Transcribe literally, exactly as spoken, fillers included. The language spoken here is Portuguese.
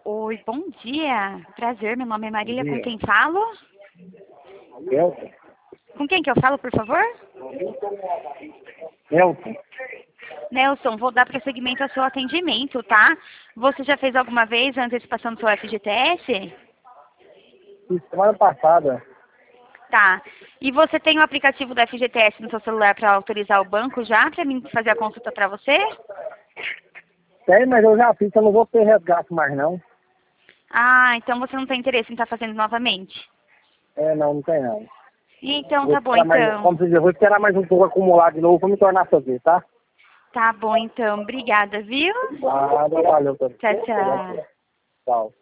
Oi, bom dia. Prazer, meu nome é Marília. Bom Com dia. quem falo? Elton? Com quem que eu falo, por favor? Elton? Nelson, vou dar prosseguimento ao seu atendimento, tá? Você já fez alguma vez a antecipação do seu F G T S? Fiz semana passada. Tá. E você tem o aplicativo do F G T S no seu celular para autorizar o banco já, para mim fazer a consulta para você? Tem, mas eu já fiz, eu não vou ter resgate mais não. Ah, então você não tem interesse em estar fazendo novamente. É, não, não tem não. Então, Vou tá bom, esperar mais, então. como você diz, eu vou esperar mais um pouco acumular de novo para me tornar a fazer, tá? Tá bom, então. Obrigada, viu? Ah, valeu. Tchau, tchau. Tchau.